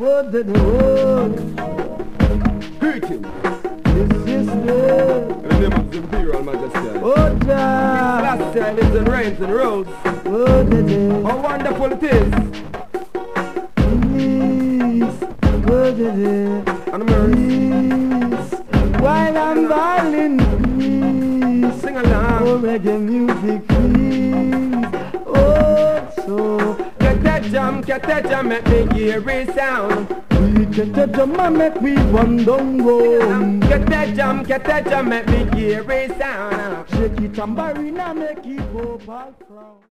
Word to the world. Greetings. This is love. In the name of the Imperial Majesty. Oh, Jah. Last year lives and reigns and rules. Word to the How wonderful it is. peace. Word to the And mercy. peace. While I'm balling peace. Sing along. Oh, reggae music, please. Oh, so. Get that jam, make me hear it sound. We get the jam and make we run down road. Get that jam, make me hear it sound. Shake it tambourine and make it go back round.